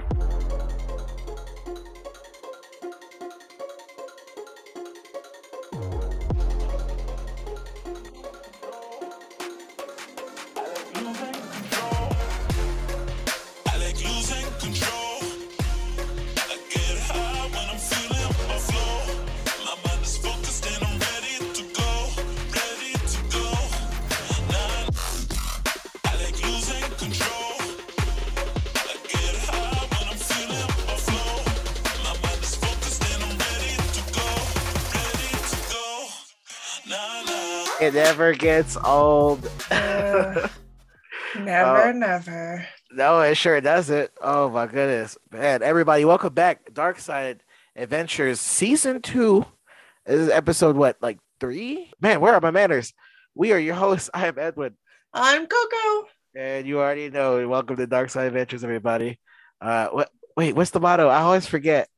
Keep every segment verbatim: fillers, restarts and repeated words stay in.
It never gets old. Uh, never, oh. never. No, it sure doesn't. Oh my goodness, man! Everybody, welcome back. Dark Side Adventures Season Two. This is episode what, like three? Man, where are my manners? We are your hosts. I am Edwin. I'm Coco. And you already know. Welcome to Dark Side Adventures, everybody. Uh, what? Wait, what's the motto? I always forget.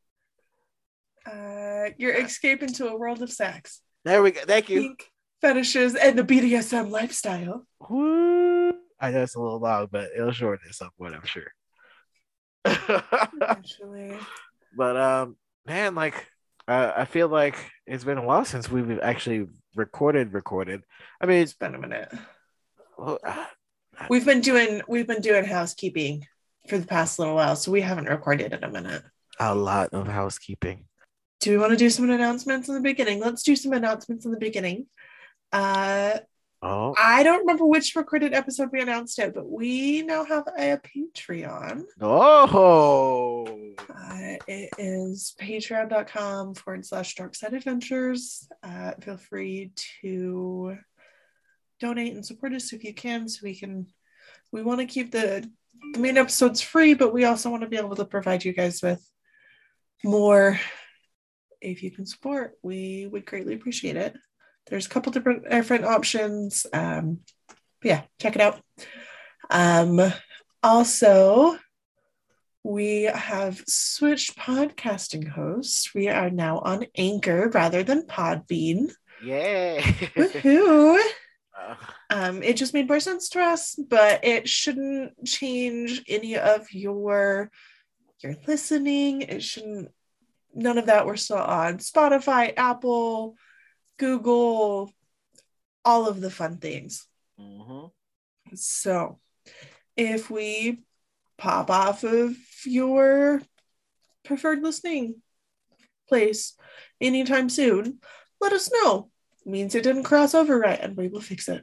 Uh, you're escape into a world of sex. There we go. Thank you. Pink fetishes and the B D S M lifestyle. Woo. I know it's a little long, but it'll shorten this up, what I'm sure. Eventually. But um, man, like uh, I feel like it's been a while since we've actually recorded. Recorded. I mean, it's been a minute. Well, uh, we've been doing we've been doing housekeeping for the past little while, so we haven't recorded in a minute. A lot of housekeeping. Do we want to do some announcements in the beginning? Let's do some announcements in the beginning. Uh, oh, I don't remember which recorded episode we announced it, but we now have a Patreon. Oh, uh, it is patreon.com forward slash dark side adventures. Uh, feel free to donate and support us if you can, so we can. We want to keep the, the main episodes free, but we also want to be able to provide you guys with more. If you can support, we would greatly appreciate it. There's a couple different different options. Um, yeah, check it out. Um, also, we have switched podcasting hosts. We are now on Anchor rather than Podbean. Yeah. Woohoo! Uh, um, it just made more sense to us, but it shouldn't change any of your your listening. It shouldn't. None of that. We're still on Spotify, Apple, Google, all of the fun things. Mm-hmm. So if we pop off of your preferred listening place anytime soon, let us know. It means it didn't cross over right, and we will fix it.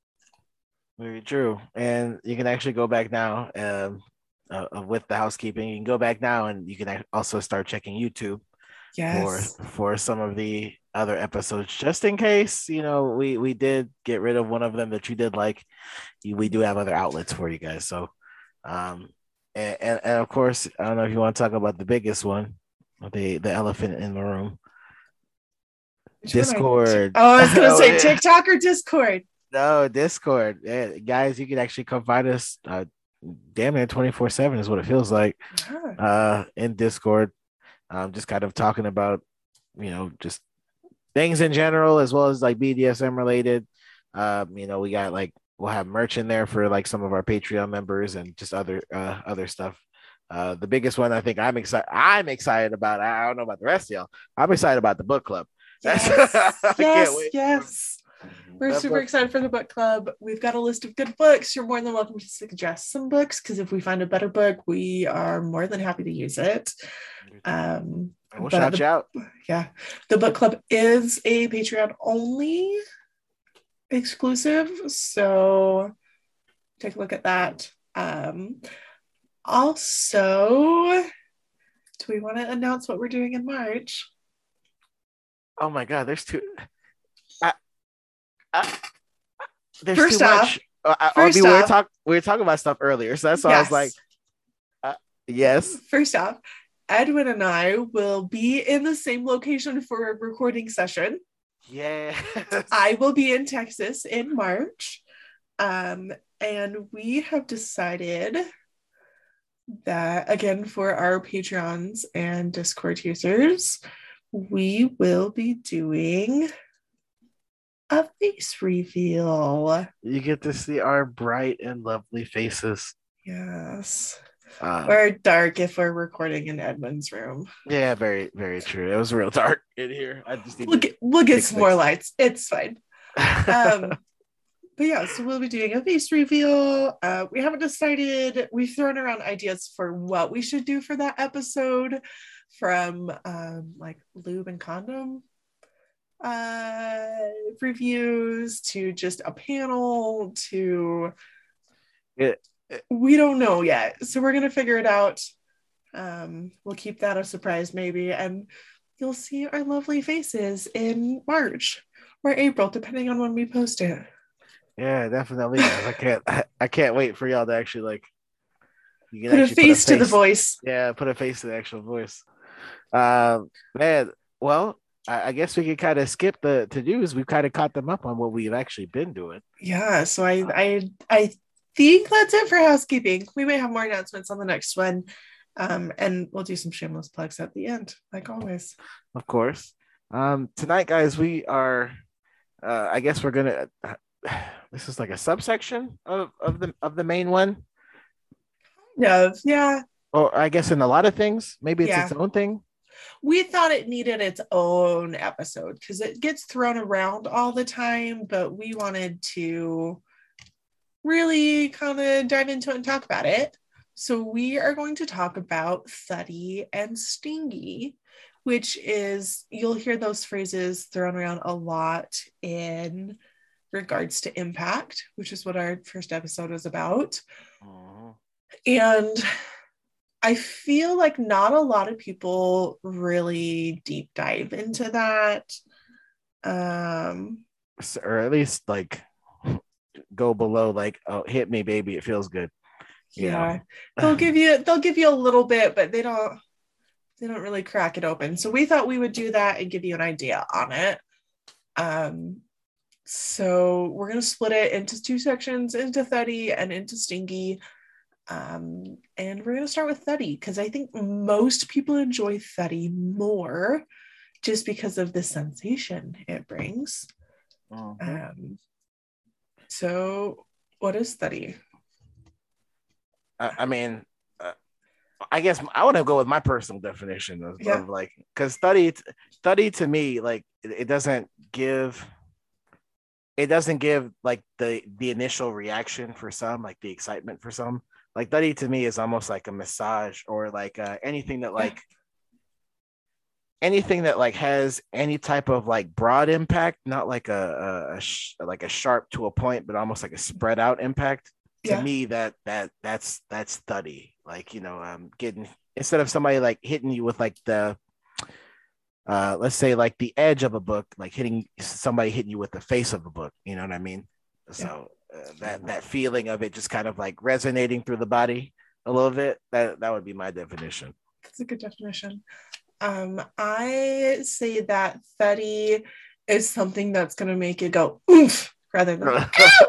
Very true. And you can actually go back now um, uh, with the housekeeping. You can go back now and you can also start checking YouTube. Yes. For for some of the other episodes, just in case, you know, we we did get rid of one of them that you did like. We do have other outlets for you guys. So, um, and, and, and of course, I don't know if you want to talk about the biggest one, the the elephant in the room, Which Discord. I, oh, I was gonna say yeah. TikTok or Discord. No, Discord. Yeah, guys, you can actually come find us. Uh, damn near twenty-four seven is what it feels like. Yeah. Uh, in Discord. Um, just kind of talking about, you know, just things in general, as well as like B D S M related. Um, you know, we got like, we'll have merch in there for like some of our Patreon members and just other uh, other stuff. Uh, the biggest one I think I'm excited. I'm excited about. I don't know about the rest of y'all. I'm excited about the book club. Yes, yes, yes. We're that super book. excited for the book club. We've got a list of good books. You're more than welcome to suggest some books, because if we find a better book, we are more than happy to use it. Um, we'll shout the, you out. Yeah, the book club is a Patreon only exclusive, so take a look at that. Um, also, do we want to announce what we're doing in March? Oh my God, there's too. I, I, there's first too off, much. I, first I mean, off, we were talking. We were talking about stuff earlier, so that's why yes. I was like, uh, "Yes." First off, Edwin and I will be in the same location for a recording session. Yeah. I will be in Texas in March. Um, and we have decided that, again, for our Patreons and Discord users, we will be doing a face reveal. You get to see our bright and lovely faces. Yes. Um, Or dark if we're recording in Edmund's room. yeah, very, very true. It was real dark in here. I just need We'll to get, we'll get fix some more fix. lights. It's fine. Um, but yeah, so we'll be doing a face reveal. Uh, we haven't decided. We've thrown around ideas for what we should do for that episode, from um, like lube and condom uh, reviews to just a panel to it, we don't know yet. So we're gonna figure it out. Um, we'll keep that a surprise maybe, and you'll see our lovely faces in March or April, depending on when we post it. yeah, definitely, guys. I can't. I, I can't wait for y'all to actually like. You can Put a actually put a face to the face. voice. Yeah, put a face to the actual voice. Um, man. Well, I, I guess we could kind of skip the to dos. We've kind of caught them up on what we've actually been doing. Yeah, so I Uh, I I think that's it for housekeeping. We may have more announcements on the next one. Um, and we'll do some shameless plugs at the end, like always. of course. Um, tonight, guys, we are. Uh, I guess we're gonna. Uh, this is like a subsection of of the of the main one, No, yeah, or I guess in a lot of things, maybe it's yeah. its own thing. We thought it needed its own episode because it gets thrown around all the time, but we wanted to really kind of dive into it and talk about it. So we are going to talk about Thuddy and Stingy, which is, you'll hear those phrases thrown around a lot in regards to impact, which is what our first episode was about. Uh-huh. And I feel like not a lot of people really deep dive into that. Um, So- or at least like go below, like, oh, hit me, baby, it feels good. You yeah, know. they'll give you they'll give you a little bit, but they don't they don't really crack it open. So we thought we would do that and give you an idea on it. Um, so we're gonna split it into two sections, into Thuddy and into Stingy. Um, and we're gonna start with Thuddy because I think most people enjoy Thuddy more just because of the sensation it brings. Uh-huh. Um, so what is Thuddy? I, I mean, uh, I guess I want to go with my personal definition of, Yeah. of like, because study, study to me, like, it, it doesn't give, it doesn't give like the the initial reaction for some, like the excitement for some. Like study to me is almost like a massage or like uh, anything that like anything that like has any type of like broad impact, not like a, a, a sh- like a sharp to a point, but almost like a spread out impact. To Yeah. me, that that that's that's study. Like, you know, um, getting instead of somebody like hitting you with like the uh, let's say like the edge of a book, like hitting somebody hitting you with the face of a book. You know what I mean? So uh, that that feeling of it just kind of like resonating through the body a little bit. That that would be my definition. That's a good definition. Um, I say that Thuddy is something that's going to make it go oomph rather than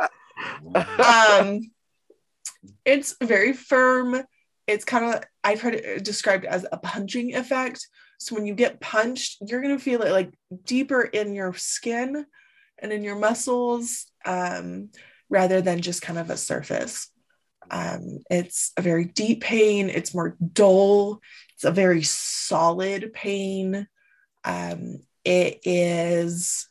um, it's very firm. It's kind of, I've heard it described as a punching effect. So when you get punched, you're going to feel it like deeper in your skin and in your muscles, um, rather than just kind of a surface. Um, it's a very deep pain. It's more dull. It's a very solid pain. Um, it is,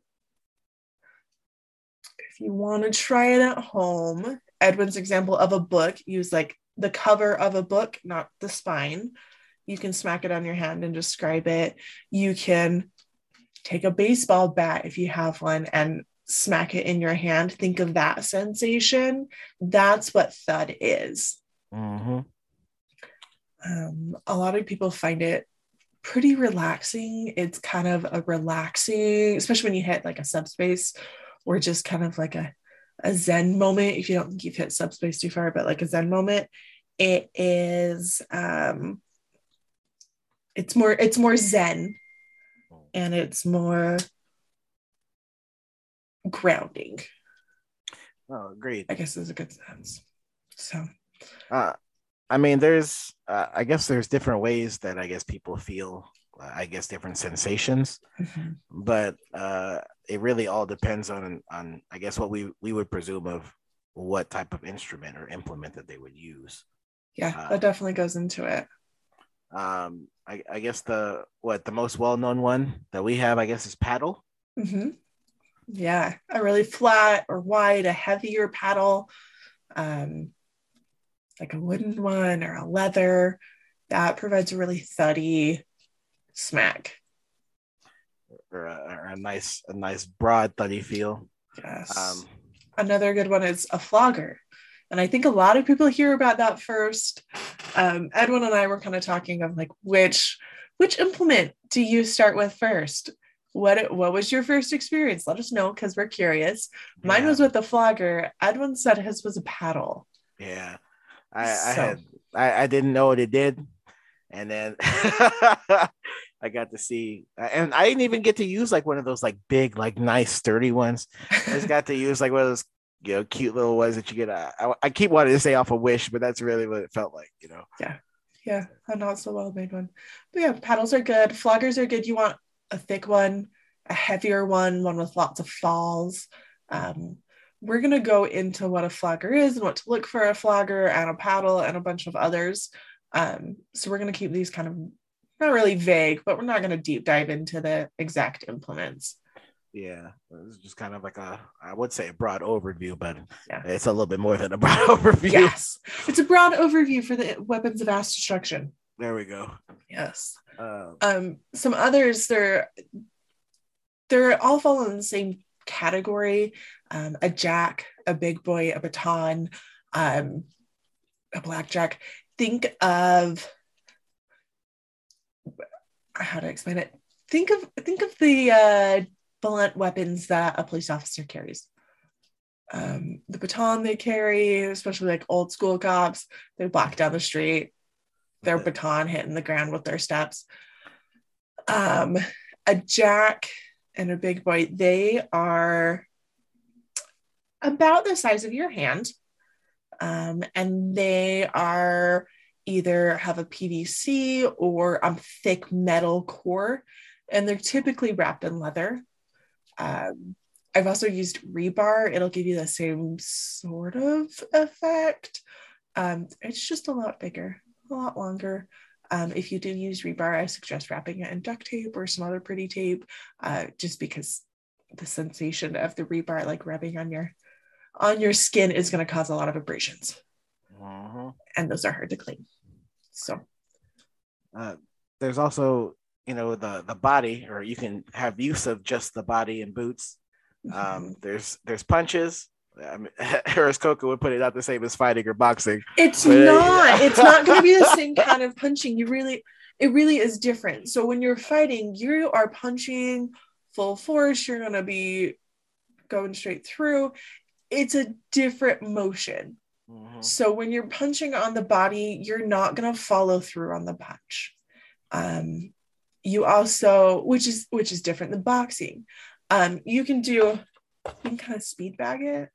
if you want to try it at home, Edwin's example of a book, use like the cover of a book, not the spine. You can smack it on your hand and describe it. You can take a baseball bat if you have one and smack it in your hand. Think of that sensation. That's what thud is. Mm-hmm. Um, a lot of people find it pretty relaxing. It's kind of a relaxing, especially when you hit like a subspace or just kind of like a, a Zen moment. If you don't think you've hit subspace too far, but like a Zen moment, it is, um, it's more, it's more Zen and it's more grounding. Oh, great. I guess is a good sense. So, Uh, I mean, there's, uh, I guess there's different ways that I guess people feel, uh, I guess different sensations, mm-hmm. but uh, it really all depends on, on, I guess what we, we would presume of what type of instrument or implement that they would use. Yeah, Uh, that definitely goes into it. um, I, I guess the what the most well known one that we have, I guess, is paddle. Mm-hmm. Yeah, a really flat or wide, a heavier paddle, um, like a wooden one or a leather, that provides a really thuddy smack. Or a, or a nice a nice broad thuddy feel. Yes. Um, Another good one is a flogger. And I think a lot of people hear about that first. Um, Edwin and I were kind of talking of like which which implement do you start with first? What what was your first experience? Let us know because we're curious. Mine yeah, was with the flogger. Edwin said his was a paddle. yeah. I I So had I, I didn't know what it did, and then I got to see, and I didn't even get to use like one of those like big, like nice, sturdy ones. I just got to use like one of those, you know, cute little ones that you get. Uh, I, I keep wanting to say off a Wish, but that's really what it felt like, you know. yeah, yeah, a not so well made one. But yeah, paddles are good. Floggers are good. You want a thick one, a heavier one, one with lots of falls. Um, we're gonna go into what a flogger is and what to look for a flogger and a paddle and a bunch of others. Um, so we're gonna keep these kind of not really vague, but we're not gonna deep dive into the exact implements. Yeah, it's just kind of like a, I would say a broad overview, but Yeah. it's a little bit more than a broad overview. Yes, it's a broad overview for the weapons of mass destruction. There we go. Yes. Uh, Um, some others, they're they're all fall in the same category. Um, a jack, a big boy, a baton, um, a blackjack. Think of how to explain it. Think of think of the uh, blunt weapons that a police officer carries. Um, the baton they carry, especially like old school cops, they walk down the street, their baton hitting the ground with their steps. Um, a jack and a big boy, they are about the size of your hand. Um, and they are either have a P V C or a thick metal core, and they're typically wrapped in leather. Um, I've also used rebar. It'll give you the same sort of effect. Um, it's just a lot bigger, a lot longer. Um, if you do use rebar, I suggest wrapping it in duct tape or some other pretty tape, uh, just because the sensation of the rebar, like rubbing on your on your skin, is going to cause a lot of abrasions, uh-huh. and those are hard to clean. So, uh, there's also, you know, the the body, or you can have use of just the body in boots. Um, mm-hmm. There's there's punches. I mean, Harris Coco would put it not the same as fighting or boxing. It's but, not. It's not going to be the same kind of punching. You really, it really is different. So when you're fighting, you are punching full force. You're going to be going straight through. It's a different motion. Mm-hmm. So when you're punching on the body, you're not going to follow through on the punch. Um, you also, which is which is different than boxing. Um, you can do, you can kind of speed bag it.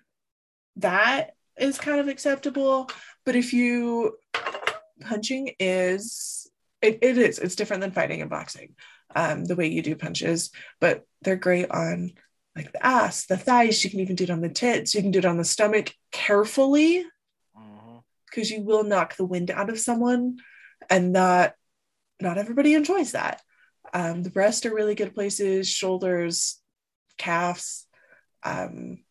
That is kind of acceptable. But if you, punching is, it, it is, it's different than fighting and boxing, um, the way you do punches, but they're great on like the ass, the thighs. You can even do it on the tits. You can do it on the stomach carefully, because mm-hmm. you will knock the wind out of someone, and that, not everybody enjoys that. Um, the breast are really good places, shoulders, calves. Um,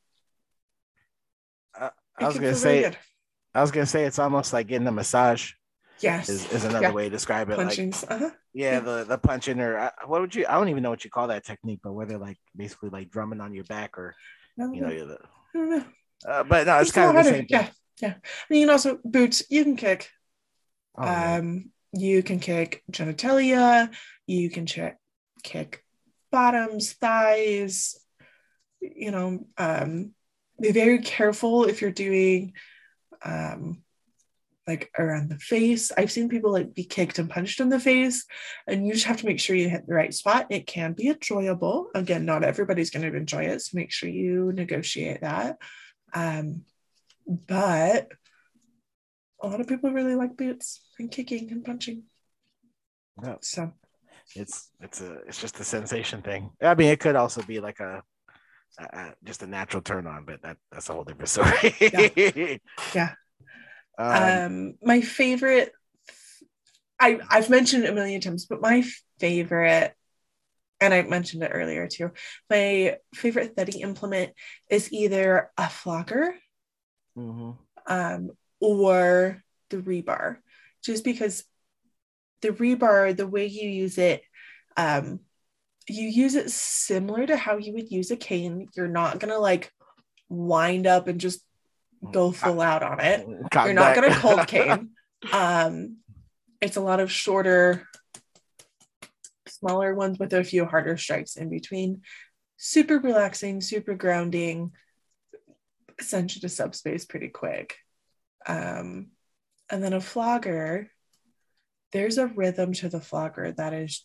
uh, I was gonna say, really I was gonna say it's almost like getting a massage. Yes, is, is another yeah. way to describe it. Punchings. Like, uh-huh. yeah, yeah, the the punching, or uh, what would you? I don't even know what you call that technique, but whether like basically like drumming on your back, or you know, the, I don't know. Uh, but no, it's, it's kind of the same thing. Yeah, yeah. I mean, also boots. You can kick. Oh, yeah. Um, you can kick genitalia. You can ch- kick bottoms, thighs. You know, um, be very careful if you're doing, um, like around the face. I've seen people like be kicked and punched in the face, and you just have to make sure you hit the right spot. It can be enjoyable. Again, not everybody's going to enjoy it, so make sure you negotiate that. Um, but a lot of people really like boots and kicking and punching. Yeah. So it's it's a it's just a sensation thing. I mean, it could also be like a, a just a natural turn on, but that that's a whole different story. yeah. yeah. Um, Um, my favorite, I, I've mentioned it a million times, but my favorite, and I mentioned it earlier too, my favorite Theti implement is either a flocker mm-hmm. um, or the rebar, just because the rebar, the way you use it, um, you use it similar to how you would use a cane. You're not going to like wind up and just go full out on it. Cock You're not back. going to cold cane. Um, it's a lot of shorter, smaller ones with a few harder strikes in between. Super relaxing, super grounding, sends you to subspace pretty quick. Um, and then a flogger, there's a rhythm to the flogger that is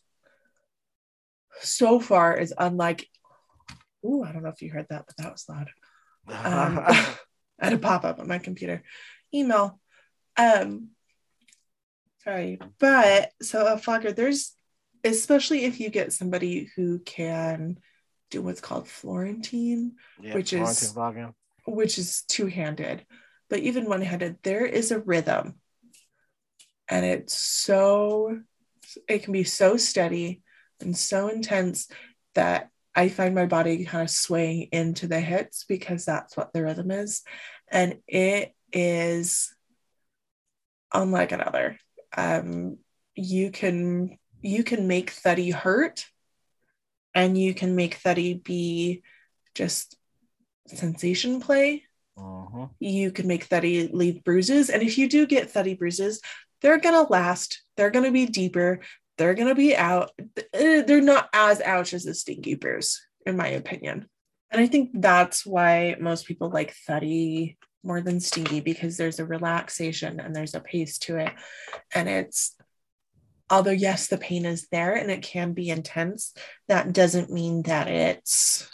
so far is unlike. Ooh, I don't know if you heard that, but that was loud. Um, I had a pop up on my computer. Email. Um, sorry, but so a flogger, there's, especially if you get somebody who can do what's called Florentine, yeah, which Florentine is flogging. which is two-handed, but even one-handed, there is a rhythm, and it's so it can be so steady and so intense that I find my body kind of swaying into the hits because that's what the rhythm is, and it is unlike another. Um, you can you can make Theti hurt, and you can make Theti be just sensation play. Uh-huh. You can make Theti leave bruises, and if you do get Theti bruises, they're gonna last. They're gonna be deeper. They're gonna be out. They're not as ouch as a stinky bruise, in my opinion. And I think that's why most people like Theti more than stinky, because there's a relaxation and there's a pace to it, and it's, although yes, the pain is there and it can be intense, that doesn't mean that it's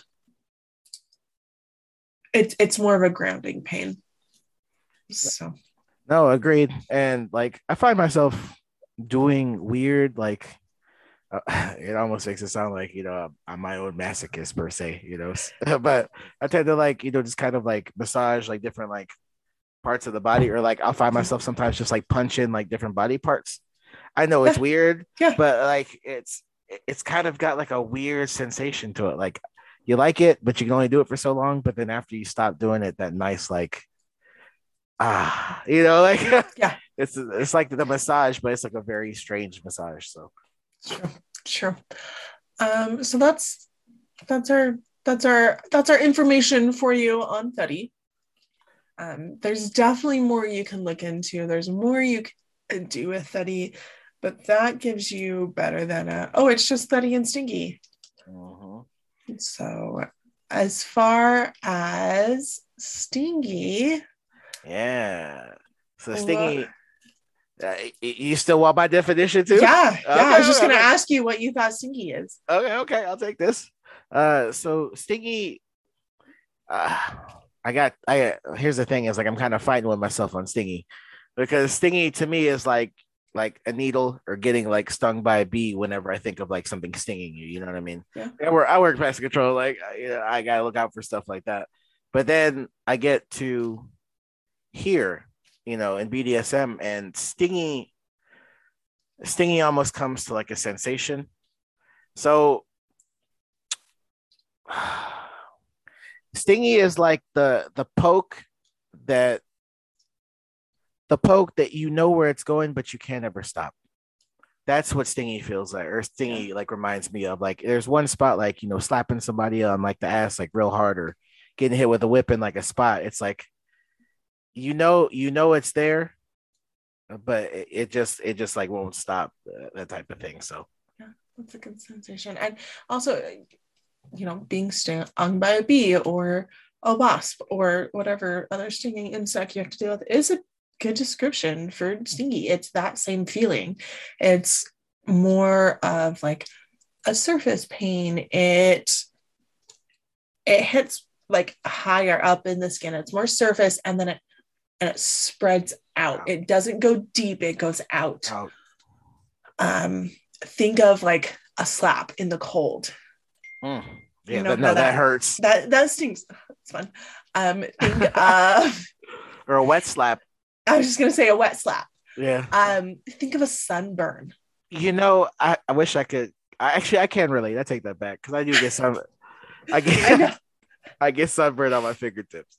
it's it's more of a grounding pain. So No, agreed. And like I find myself doing weird, like uh, it almost makes it sound like, you know, I'm my own masochist per se, you know. But I tend to like, you know, just kind of like massage like different like parts of the body, or like I'll find myself sometimes just like punch in like different body parts. I know it's yeah, weird, yeah, but like it's it's kind of got like a weird sensation to it. Like you like it, but you can only do it for so long. But then after you stop doing it, that nice like ah, you know, like yeah. it's it's like the massage, but it's like a very strange massage. So Sure, sure. Um, so that's that's our that's our that's our information for you on Theti. Um, there's definitely more you can look into. There's more you can do with Theti, but that gives you better than a, oh, it's just Theti and Stinky. uh-huh. So as far as Stingy, Yeah. So well, Stingy, uh, you still want my definition too? yeah, yeah. I Okay, was just okay, gonna okay, ask you what you thought Stingy is. okay, okay. I'll take this. Uh, so Stingy, uh, I got. I here's the thing: is like I'm kind of fighting with myself on Stingy, because Stingy to me is like like a needle or getting like stung by a bee whenever I think of like something stinging you. You know what I mean? Yeah. I work. I work pest control. Like you know, I gotta look out for stuff like that. But then I get to here, you know, in B D S M, and stingy stingy almost comes to like a sensation. So stingy is like the the poke that the poke that you know where it's going, but you can't ever stop. That's what stingy feels like, or stingy Yeah. like reminds me of. Like there's one spot, like you know, slapping somebody on like the ass like real hard, or getting hit with a whip in like a spot. It's like you know, you know it's there, but it, it just it just like won't stop, uh, that type of thing. So Yeah, that's a good sensation. And also, you know, being stung by a bee or a wasp or whatever other stinging insect you have to deal with is a good description for stingy. It's that same feeling. It's more of like a surface pain. It it hits like higher up in the skin. It's more surface, and then it and it spreads out. It doesn't go deep, it goes out. out. Um, think of like a slap in the cold. Mm. You Yeah, know that, how no, that that hurts. that that stings. It's fun. Um, think of Or a wet slap. I was just gonna say a wet slap. Yeah. Um, think of a sunburn. You know, I, I wish I could. I actually I can relate. I take that back because I do get some. I I get know. I get sunburned on my fingertips.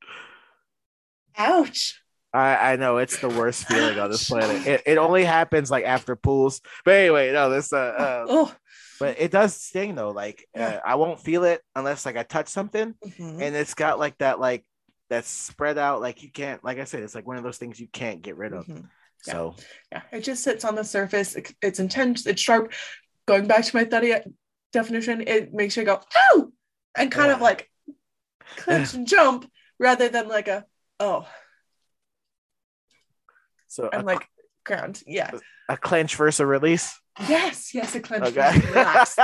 Ouch. I, I know it's the worst feeling on this planet. It, it only happens like after pools. But anyway, no, this uh, uh Oh, but it does sting though. Like yeah. uh, I won't feel it unless like I touch something, Mhm. and it's got like that like that's spread out. Like you can't, like I said, it's like one of those things you can't get rid of. Mhm. So Yeah, it just sits on the surface. It- it's intense. It's sharp. Going back to my study definition, it makes you go oh, and kind of Yeah. like clench and jump rather than like a oh so and a, like ground. Yeah. a clench versus a release. Yes. Yes. A clench. Okay. Relax.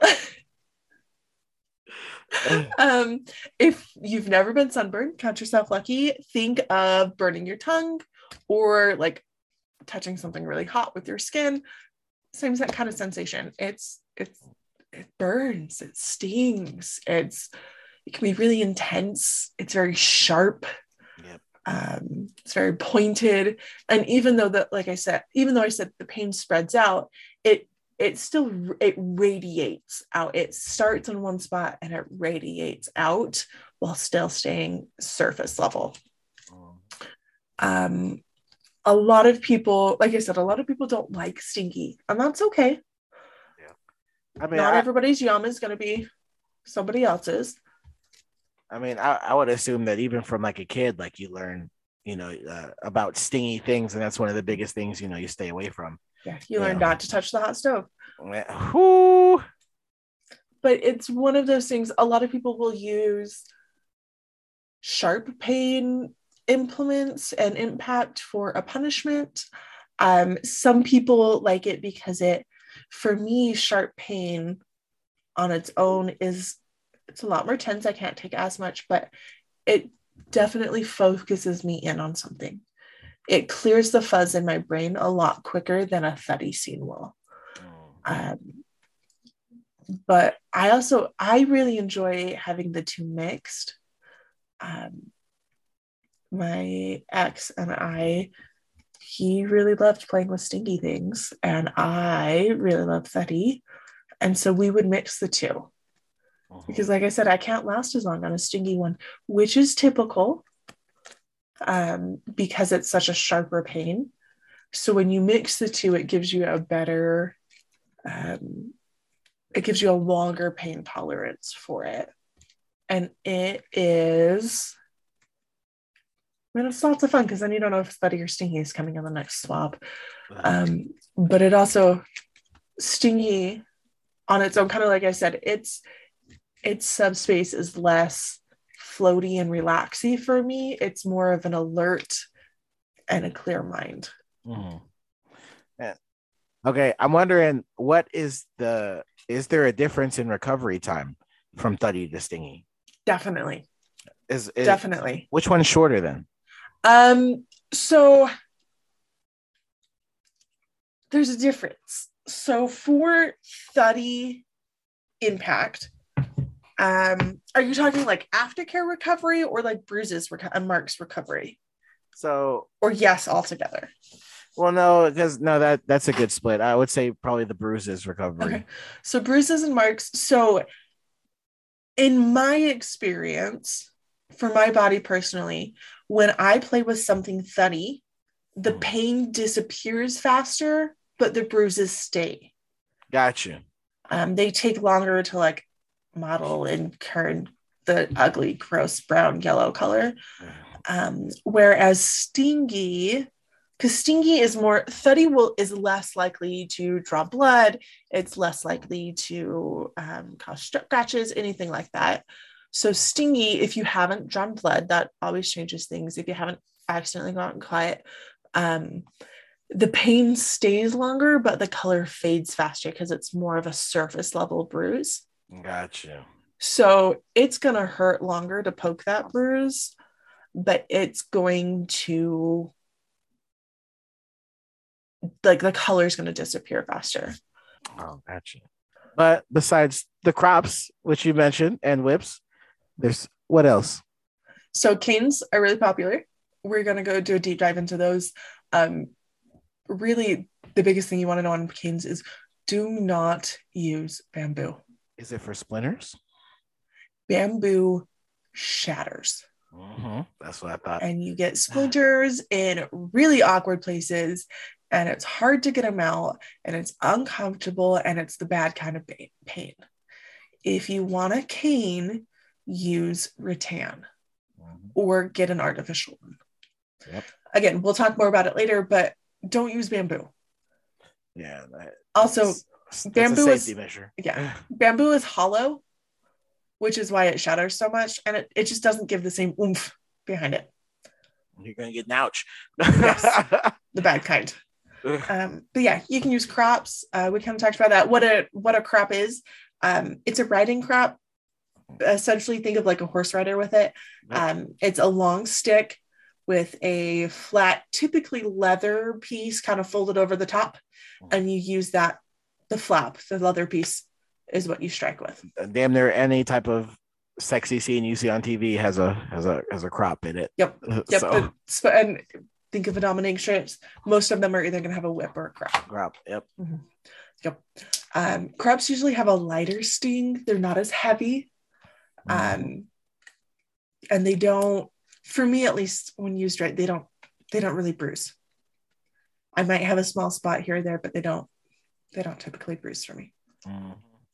um, if you've never been sunburned, count yourself lucky. Think of burning your tongue or like touching something really hot with your skin. Same kind of sensation. It's it's it burns, it stings, it's it can be really intense, it's very sharp. Yep. Um, it's very pointed. And even though that, like I said, even though I said the pain spreads out, it it still it radiates out. It starts in one spot and it radiates out while still staying surface level. Um, a lot of people, like I said, a lot of people don't like stinky, and that's okay. I mean, Not I, everybody's yum is going to be somebody else's. I mean, I, I would assume that even from like a kid, like you learn, you know, uh, about stingy things, and that's one of the biggest things, you know, you stay away from. Yeah, you, you learn know. not to touch the hot stove. Whoo. But it's one of those things. A lot of people will use sharp pain implements and impact for a punishment. Um, some people like it because it, for me, sharp pain on its own is it's a lot more tense. I can't take as much, but it definitely focuses me in on something. It clears the fuzz in my brain a lot quicker than a thuddy scene will. Um, but I also, I really enjoy having the two mixed. Um, my ex and I, he really loved playing with stingy things, and I really loved thuddy. And so we would mix the two. Because like I said, I can't last as long on a stingy one, which is typical um, because it's such a sharper pain. So when you mix the two, it gives you a better, um, it gives you a longer pain tolerance for it. And it is, I mean, it's lots of fun because then you don't know if thuddy or stingy is coming on the next swab. Um, but it also, stingy on its own, kind of like I said, it's, its subspace is less floaty and relaxy for me. It's more of an alert and a clear mind. Mm-hmm. Yeah. Okay, I'm wondering what is the is there a difference in recovery time from thuddy to stingy? Definitely. Is, is definitely which one's shorter then? Um, so there's a difference. So for thuddy impact, Um, are you talking like aftercare recovery or like bruises reco- and marks recovery? So, or yes, altogether? Well, no, because no, that that's a good split. I would say probably the bruises recovery. Okay, so bruises and marks. So, in my experience, for my body personally, when I play with something thuddy, the mm. pain disappears faster, but the bruises stay. Gotcha. Um, they take longer to like model and turn the ugly, gross brown yellow color. Um, whereas stingy, because stingy is more, thuddy will is less likely to draw blood. It's less likely to um, cause scratches, anything like that. So stingy, if you haven't drawn blood, that always changes things. If you haven't accidentally gotten cut, um, the pain stays longer, but the color fades faster because it's more of a surface level bruise. Gotcha. So it's going to hurt longer to poke that bruise, but it's going to, like, the color is going to disappear faster. Oh, gotcha. But besides the crops, which you mentioned, and whips, there's what else? So canes are really popular. we're going to go do a deep dive into those. Um, really, the biggest thing you want to know on canes is do not use bamboo. Is it for splinters? Bamboo shatters. Mm-hmm. That's what I thought. And you get splinters in really awkward places, and it's hard to get them out, and it's uncomfortable, and it's the bad kind of pain. If you want a cane, use rattan mm-hmm. or get an artificial one. Yep. Again, we'll talk more about it later, but don't use bamboo. Yeah. That, also, that's, bamboo that's a safety is measure. Yeah, bamboo is hollow, which is why it shatters so much, and it, it just doesn't give the same oomph behind it. You're gonna get an ouch. Yes, the bad kind. Um, but yeah, you can use crops. Uh, we kind of talked about that. What a what a crop is. Um, it's a riding crop. Essentially, think of like a horse rider with it. Um, it's a long stick with a flat, typically leather piece, kind of folded over the top, and you use that. The flap, the leather piece, is what you strike with. Damn near any type of sexy scene you see on T V has a has a has a crop in it. Yep. Yep. So. But, and think of the dominatrix. Most of them are either going to have a whip or a crop. Crop. Yep. Mm-hmm. Yep. Um, crops usually have a lighter sting. They're not as heavy. Mm-hmm. Um, and they don't, for me at least, when used right, they don't they don't really bruise. I might have a small spot here or there, but they don't they don't typically bruise for me. Mm-hmm.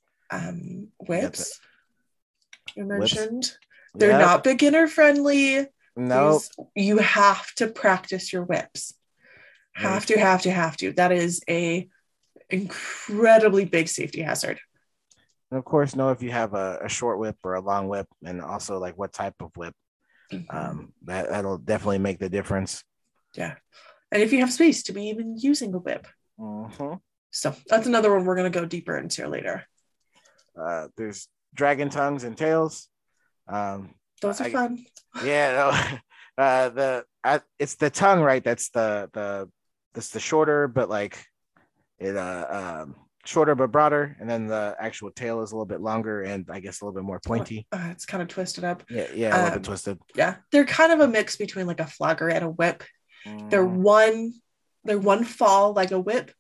Um, whips. You mentioned whips. They're yep. not beginner friendly. No, nope. You have to practice your whips. Have to, have to, have to. That is a incredibly big safety hazard. And of course, know if you have a, a short whip or a long whip, and also like what type of whip. Mm-hmm. Um, that that'll definitely make the difference. Yeah, and if you have space to be even using a whip. Mm-hmm. So that's another one we're going to go deeper into later. Uh, there's dragon tongues and tails. Um, Those are I, fun. Yeah, no, uh, the I, it's the tongue, right? That's the the that's the shorter, but like it uh um shorter but broader, and then the actual tail is a little bit longer and I guess a little bit more pointy. Uh, it's kind of twisted up. Yeah, yeah, a little um, bit twisted. Yeah, they're kind of a mix between like a flogger and a whip. Mm. They're one, they're one fall like a whip,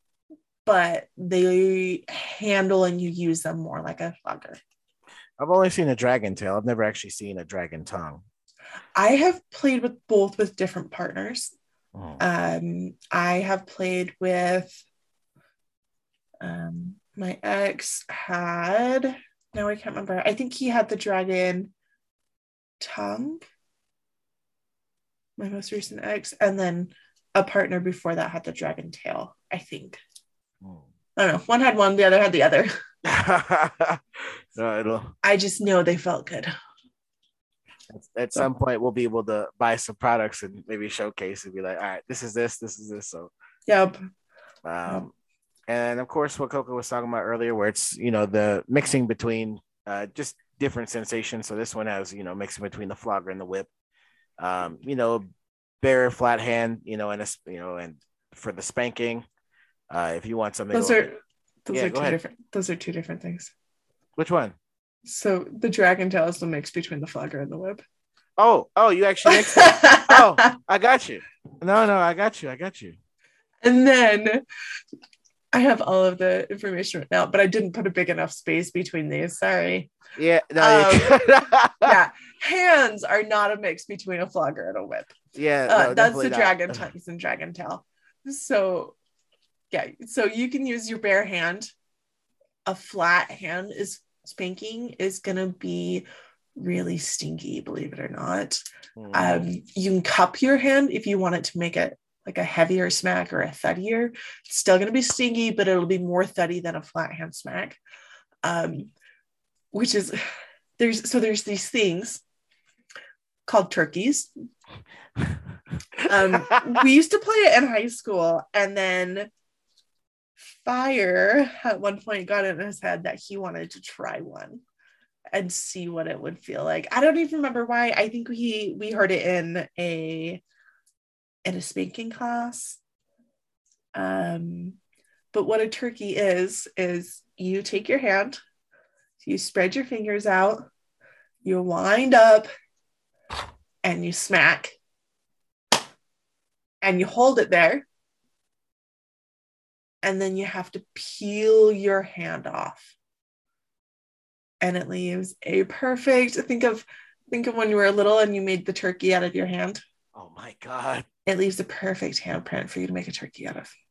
but they handle and you use them more like a flogger. I've only seen a dragon tail. I've never actually seen a dragon tongue. I have played with both with different partners. Oh. Um, I have played with um, my ex had, no, I can't remember. I think he had the dragon tongue, my most recent ex, and then a partner before that had the dragon tail, I think. Oh. I don't know. One had one, the other had the other. No, it'll... I just know they felt good. At, at so. some point, we'll be able to buy some products and maybe showcase and be like, all right, this is this, this is this. So, yep. Um, yep. And of course, what Coco was talking about earlier, where it's, you know, the mixing between uh, just different sensations. So this one has, you know, mixing between the flogger and the whip. Um, you know, bare flat hand, you know, and a, you know, and for the spanking, uh, if you want something. Those are bit, those yeah, are two ahead. different. Those are two different things. Which one? So the dragon tail is the mix between the flogger and the whip. Oh, oh, you actually mixed it. Oh, I got you. No, no, I got you. I got you. And then I have all of the information right now, but I didn't put a big enough space between these. Sorry. Yeah. No, um, yeah. Hands are not a mix between a flogger and a whip. Yeah. Uh, no, that's the not. dragon tongues and dragon tail. So, yeah. So you can use your bare hand. A flat hand is spanking is going to be really stinky, believe it or not. Mm. Um, you can cup your hand if you want it to make it like a heavier smack or a thuddier. It's still going to be stinky, but it'll be more thuddy than a flat hand smack. Um, which is, there's, so there's these things called turkeys. Um, we used to play it in high school, and then Fire at one point got in his head that he wanted to try one and see what it would feel like. I don't even remember why. I think we we heard it in a in a spanking class. Um, but what a turkey is is you take your hand, you spread your fingers out, you wind up, and you smack. and you hold it there, and then you have to peel your hand off, and it leaves a perfect, think of think of when you were little and you made the turkey out of your hand. Oh my God. It leaves a perfect handprint for you to make a turkey out of.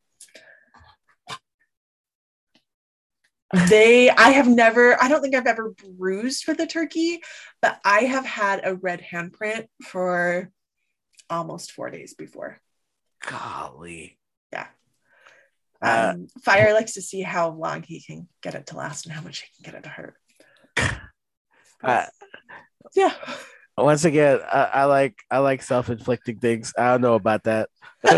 They, I have never, I don't think I've ever bruised with a turkey, but I have had a red handprint for almost four days before. Golly. Yeah. Uh, Um, Fire likes to see how long he can get it to last and how much he can get it to hurt. uh, yeah. Once again, I, I like I like self-inflicting things. I don't know about that.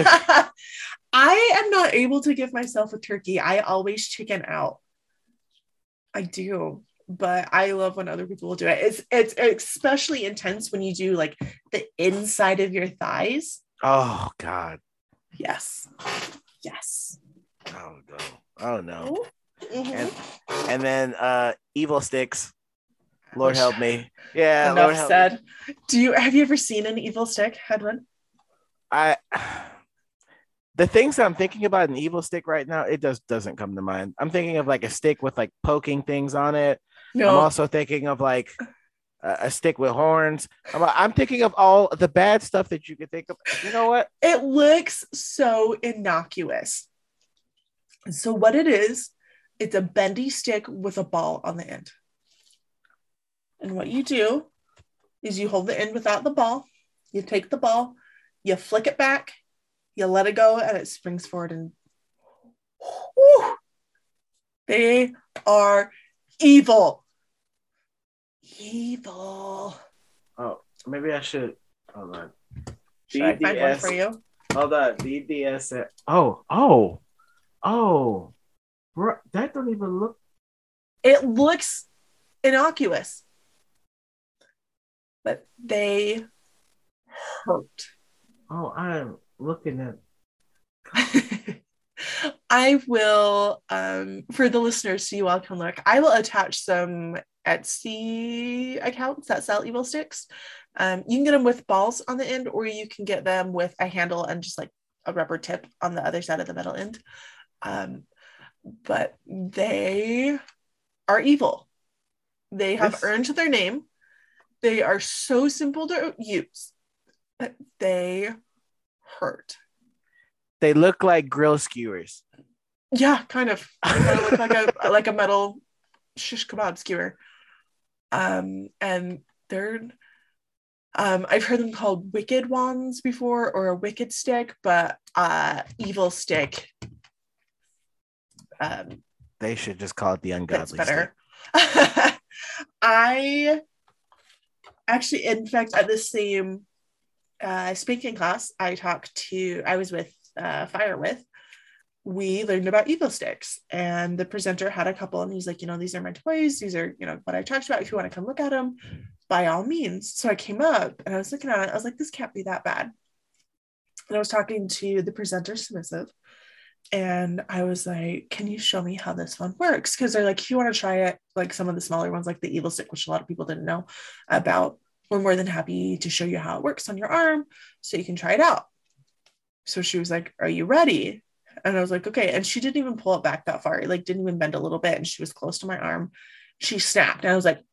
I am not able to give myself a turkey. I always chicken out. I do, but I love when other people will do it. It's it's especially intense when you do like the inside of your thighs. Oh God. Yes. Yes. Oh no. Oh no. Mm-hmm. And and then uh evil sticks. Lord help me. Yeah. Enough Lord help said. Me. Do you have you ever seen an evil stick, Hedwin? I the things that I'm thinking about an evil stick right now, it just doesn't come to mind. I'm thinking of like a stick with like poking things on it. No. I'm also thinking of like a, a stick with horns. I'm, I'm thinking of all the bad stuff that you could think of. You know what? It looks so innocuous. So what it is, it's a bendy stick with a ball on the end. And what you do is you hold the end without the ball. You take the ball, you flick it back, you let it go, and it springs forward. And whew, they are evil. Evil. Oh, maybe I should. Hold on. Should I find one for you? Hold on. B D S. Oh, oh, oh. Bro, that don't even look. It looks innocuous, but they hurt. Oh, I'm looking at. I will, um, for the listeners, so you all can look, I will attach some Etsy accounts that sell evil sticks. Um, you can get them with balls on the end, or you can get them with a handle and just like a rubber tip on the other side of the metal end. Um, but they are evil. They have this... earned their name. They are so simple to use, but they hurt. They look like grill skewers. Yeah, kind of. They kind of look like a like a metal shish kebab skewer. Um, and they're um, I've heard them called wicked wands before, or a wicked stick, but uh, evil stick. Um, they should just call it the ungodly better. stick. I actually, in fact, at the same uh, speaking class, I talked to. I was with uh, Fire with. We learned about evil sticks, and the presenter had a couple, and he's like, you know, these are my toys. These are, you know, what I talked about. If you want to come look at them, by all means. So I came up and I was looking at it. I was like, this can't be that bad. And I was talking to the presenter, Submissive, and I was like, can you show me how this one works? Because they're like, if you want to try it, like some of the smaller ones, like the evil stick, which a lot of people didn't know about, we're more than happy to show you how it works on your arm so you can try it out. So she was like, are you ready? And I was like, okay. And she didn't even pull it back that far. It like didn't even bend a little bit. And she was close to my arm. She snapped. And I was like,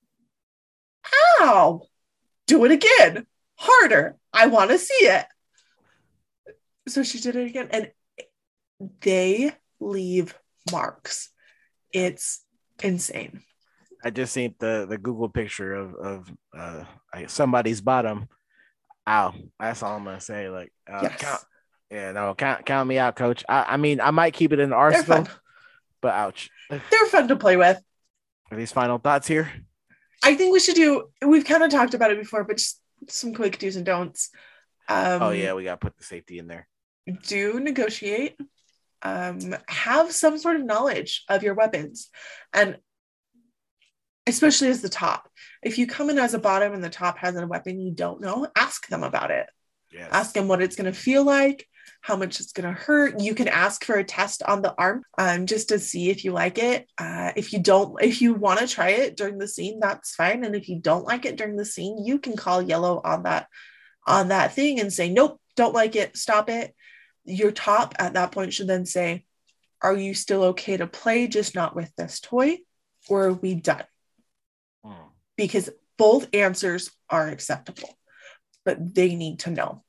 ow, do it again. Harder. I want to see it. So she did it again. And they leave marks. It's insane. I just seen the, the Google picture of, of uh, somebody's bottom. Ow. That's all I'm going to say. Like, uh, yes. count. Yeah, no, count count me out, coach. I, I mean, I might keep it in the arsenal, but ouch. They're fun to play with. Are these final thoughts here? I think we should do, we've kind of talked about it before, but just some quick do's and don'ts. Um, oh, yeah, we got to put the safety in there. Do negotiate. Um, have some sort of knowledge of your weapons. And especially as the top. If you come in as a bottom and the top has a weapon you don't know, ask them about it. Yes. Ask them what it's going to feel like, how much it's going to hurt. You can ask for a test on the arm um, just to see if you like it. Uh, if you don't, if you want to try it during the scene, that's fine. And if you don't like it during the scene, you can call yellow on that, on that thing and say, nope, don't like it, stop it. Your top at that point should then say, are you still okay to play, just not with this toy? Or are we done? Mm. Because both answers are acceptable, but they need to know.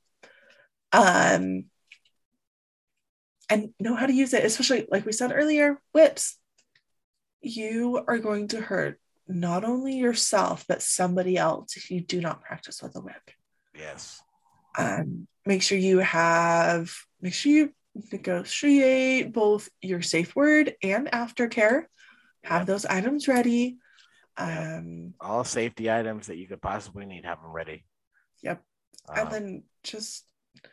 Um, and know how to use it, especially like we said earlier, whips. You are going to hurt not only yourself, but somebody else if you do not practice with a whip. Yes. Um, make sure you have, make sure you negotiate both your safe word and aftercare. Have yep. those items ready. Yep. Um, all safety items that you could possibly need, have them ready. Yep. Um, and then just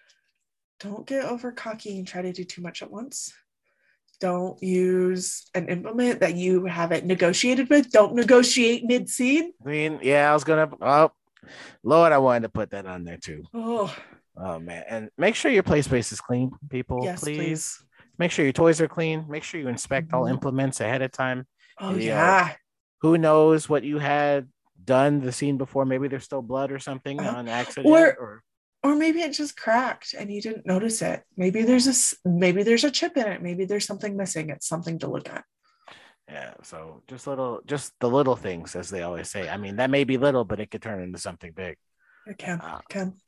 don't get over cocky and try to do too much at once. Don't use an implement that you haven't negotiated with. Don't negotiate mid-scene. I mean, yeah, I was gonna. Oh, Lord, I wanted to put that on there too. Oh, oh man, and make sure your play space is clean, people. Yes, please. please. Make sure your toys are clean. Make sure you inspect mm-hmm. all implements ahead of time. Oh you yeah. Know, who knows what you had done the scene before? Maybe there's still blood or something uh, on accident, or. or Or maybe it just cracked and you didn't notice it. Maybe there's a maybe there's a chip in it. Maybe there's something missing. It's something to look at. Yeah. So just little, just the little things, as they always say. I mean, that may be little, but it could turn into something big. It can. Uh, it can.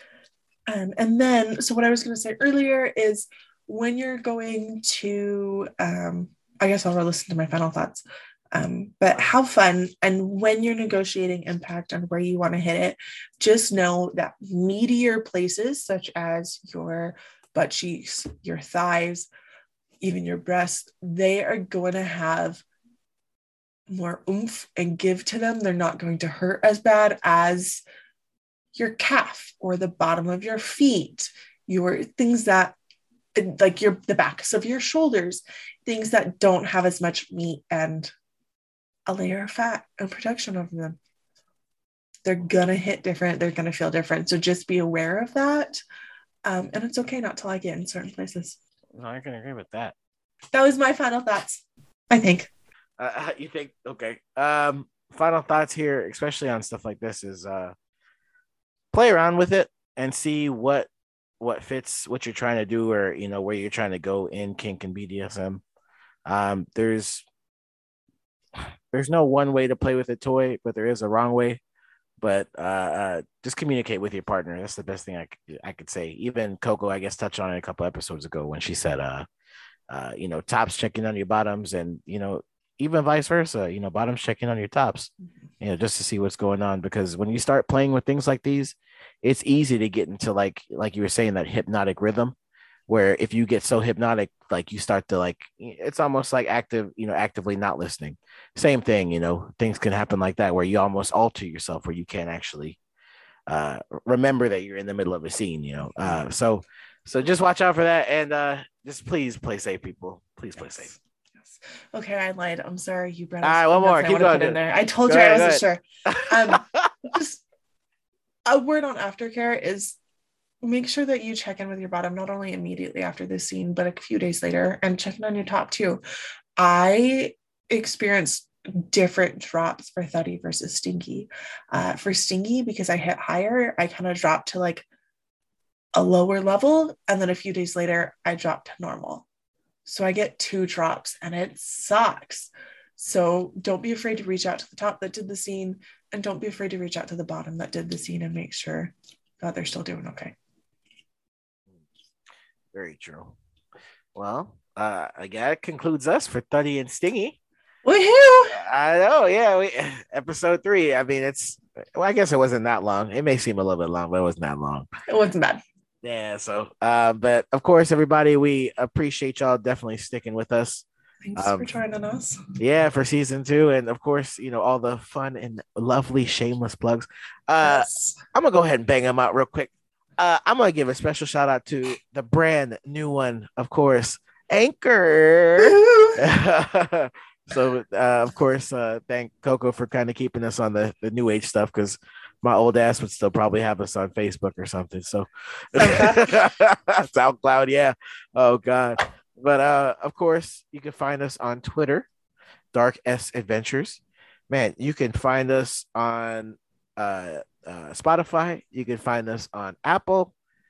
Um, and then, so what I was going to say earlier is when you're going to, um, I guess I'll listen to my final thoughts. Um, but have fun. And when you're negotiating impact on where you want to hit it, just know that meatier places such as your butt cheeks, your thighs, even your breasts, they are going to have more oomph and give to them. They're not going to hurt as bad as your calf or the bottom of your feet, your things that like your the backs of your shoulders, things that don't have as much meat and a layer of fat and protection over them. They're gonna hit different. They're gonna feel different. So just be aware of that. Um, and it's okay not to like it in certain places. No, I can agree with that. That was my final thoughts, I think. Uh, you think, okay. Um, final thoughts here, especially on stuff like this, is uh, play around with it and see what what fits what you're trying to do, or you know where you're trying to go in kink and B D S M. Um, there's There's no one way to play with a toy, but there is a wrong way. But uh, uh, just communicate with your partner. That's the best thing I, I could say. Even Coco, I guess, touched on it a couple episodes ago when she said, uh, uh, you know, tops checking on your bottoms, and, you know, even vice versa, you know, bottoms checking on your tops, you know, just to see what's going on. Because when you start playing with things like these, it's easy to get into, like, like you were saying, that hypnotic rhythm, where if you get so hypnotic, like you start to like, it's almost like active, you know, actively not listening. Same thing, you know, things can happen like that, where you almost alter yourself, where you can't actually uh, remember that you're in the middle of a scene, you know? Uh, so, so just watch out for that. And uh, just please play safe, people. Please play yes. safe. Yes. Okay. I lied. I'm sorry. You brought All right, one more. Keep going. In there. I told go you ahead, I wasn't sure. Um, just a word on aftercare is, make sure that you check in with your bottom, not only immediately after the scene, but a few days later, and check in on your top too. I experienced different drops for Thuddy versus Stinky. Uh, for Stinky, because I hit higher, I kind of dropped to like a lower level. And then a few days later, I dropped to normal. So I get two drops and it sucks. So don't be afraid to reach out to the top that did the scene, and don't be afraid to reach out to the bottom that did the scene and make sure that they're still doing okay. Very true. Well, uh, I guess that concludes us for Thuddy and Stingy. Woohoo! I know, yeah. We, episode three. I mean, it's, well, I guess it wasn't that long. It may seem a little bit long, but it wasn't that long. It wasn't bad. Yeah, so, uh, but of course, everybody, we appreciate y'all definitely sticking with us. Thanks um, for joining us. Yeah, for season two. And of course, you know, all the fun and lovely shameless plugs. Uh, yes. I'm going to go ahead and bang them out real quick. Uh, I'm going to give a special shout out to the brand new one, of course, Anchor. So, uh, of course, uh, thank Coco for kind of keeping us on the, the new age stuff, because my old ass would still probably have us on Facebook or something. So, SoundCloud, yeah. Oh, God. But, uh, of course, you can find us on Twitter, Dark S Adventures. Man, you can find us on uh, uh, Spotify. You can find us on Apple.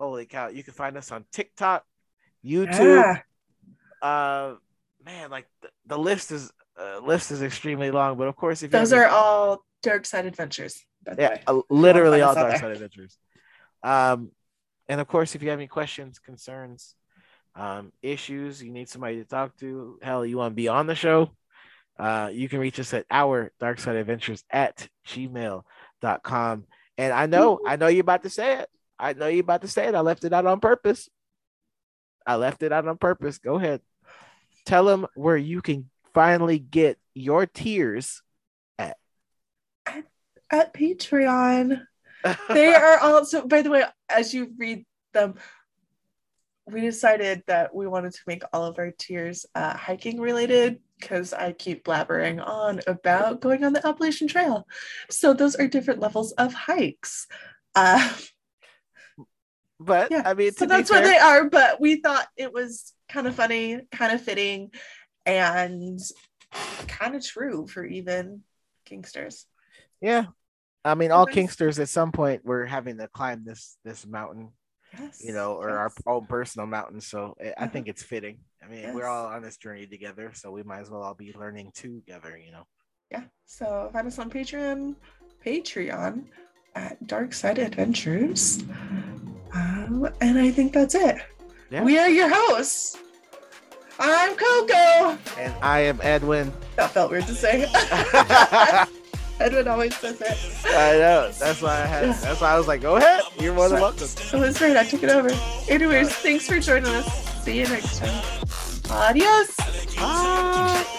Holy cow! You can find us on TikTok, YouTube. Yeah. Uh, man, like the, the list is uh, list is extremely long. But of course, if those you are all Dark Side Adventures. By the yeah, way. uh, literally all Find us out Dark there. Side Adventures. Um, and of course, if you have any questions, concerns, um, issues, you need somebody to talk to, hell, you want to be on the show, uh, you can reach us at our Dark Side Adventures at gmail dot com. And I know, I know you're about to say it. I know you're about to say it. I left it out on purpose. I left it out on purpose. Go ahead. Tell them where you can finally get your tears at. At, at Patreon. They are also, by the way, as you read them, we decided that we wanted to make all of our tiers uh, hiking related because I keep blabbering on about going on the Appalachian Trail. So those are different levels of hikes. Uh, but yeah, I mean, so that's fair, what they are. But we thought it was kind of funny, kind of fitting, and kind of true for even Kingsters. Yeah. I mean, all Kingsters at some point we're having to climb this this mountain. Yes, you know, or yes. our own personal mountain. So I uh-huh. think it's fitting. I mean, yes. we're all on this journey together, so we might as well all be learning together, you know. Yeah. So find us on Patreon, Patreon at Dark Side Adventures. Um, and I think that's it. Yeah. We are your hosts. I'm Coco. And I am Edwin. That felt weird to say. Edwin always says it. I know. That's why I had. That's why I was like, "Go ahead. You're more than welcome." It was great. I took it over. Anyways, thanks for joining us. See you next time. Adios. Bye.